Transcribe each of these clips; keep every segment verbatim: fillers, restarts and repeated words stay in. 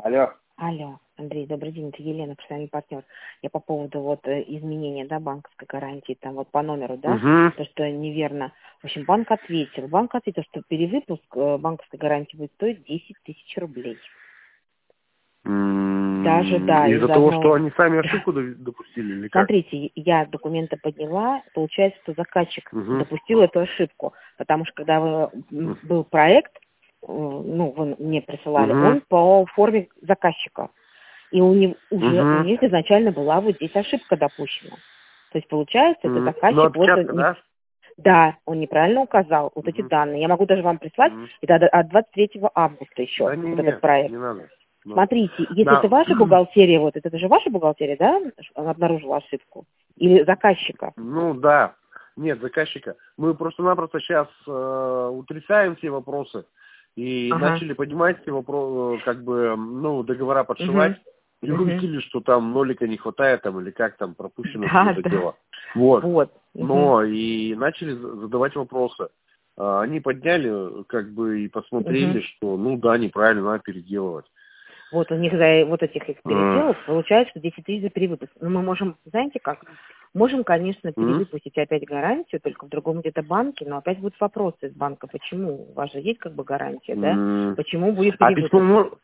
Алло. Алло, Андрей, добрый день, это Елена, профессиональный партнер. Я по поводу вот э, изменения, да, банковской гарантии, там вот по номеру, да, Угу. то, что неверно. В общем, банк ответил. Банк ответил, что перевыпуск э, банковской гарантии будет стоить десять тысяч рублей. Даже, да, Из-за их того, должно... что они сами ошибку допустили или как? Смотрите, я документы подняла, получается, что заказчик Угу. допустил эту ошибку, потому что когда вы, м, был проект, э, ну, вы мне присылали, Угу. он по форме заказчика. И у них уже у Угу. них изначально была вот здесь ошибка допущена. То есть получается, это Ну, заказчик вот опечатка, не, да? да, он неправильно указал вот эти Угу. данные. Я могу даже вам прислать, Угу. это от от двадцать третьего августа еще, Да не, вот этот не, проект. не надо. Ну, Смотрите, если это да. ваша бухгалтерия, вот это же ваша бухгалтерия, да, обнаружила ошибку? Или заказчика? Ну да. Нет, заказчика. Мы просто-напросто сейчас э, утрясаем все вопросы и Ага. начали поднимать все вопросы, как бы, ну, договора подшивать. Угу. И Угу. увидели, что там нолика не хватает, там, или как там пропущено все Да, это да. дело. Вот. Вот. Угу. Но и начали за- задавать вопросы. А, Они подняли, как бы, и посмотрели, Угу. что, ну да, неправильно, надо переделывать. Вот у них за вот этих их А, переделов получается, что десять тысяч за перевыпуск. Но мы можем, знаете как, можем, конечно, м, перевыпустить опять гарантию, только в другом где-то банке, но опять будут вопросы из банка, почему? У вас же есть как бы гарантия, да? м. Почему будет А письмо, перевыпуск? мо-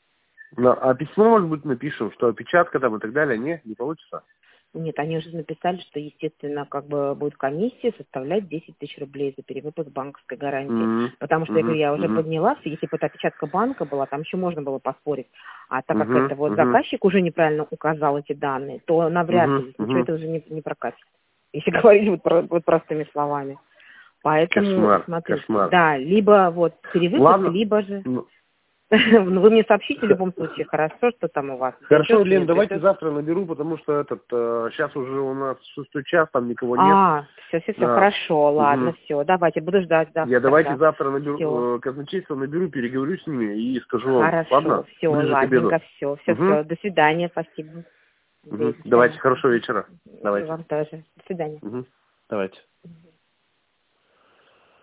на- а письмо, может быть, напишем, что опечатка там и так далее, не, не получится? Нет, они уже написали, что, естественно, как бы будет комиссия составлять десять тысяч рублей за перевыпуск банковской гарантии. М, Потому что, я говорю, мгм, я уже мгм, подняла, все, если бы это опечатка банка была, там еще можно было поспорить. А так как мгм, это вот мгм, заказчик уже неправильно указал эти данные, то навряд мгм, ли, ничего мгм. это уже не, не прокатит. Если говорить вот, про- вот простыми словами. Поэтому, Кошмар, смотрите, кошмар. да, либо вот перевыпуск, Ладно, либо же... ну, Ну, вы мне сообщите в х- любом случае, хорошо, что там у вас. хорошо, Придет, Лен, не давайте придет. завтра наберу, потому что этот, сейчас уже у нас шестой час, там никого нет. А, все, все, все, А, хорошо, ладно, мгм. все, давайте, буду ждать завтра Я давайте тогда. завтра Все, наберу, э, казначейство наберу, переговорю с ними и скажу вам. хорошо, Ладно? все, Ближе к обеду. ладненько, все, все, Угу. все, до свидания, спасибо. Андрей, Угу. до Давайте, свидания. хорошего вечера. И Давайте. вам тоже. До свидания. Угу. Давайте.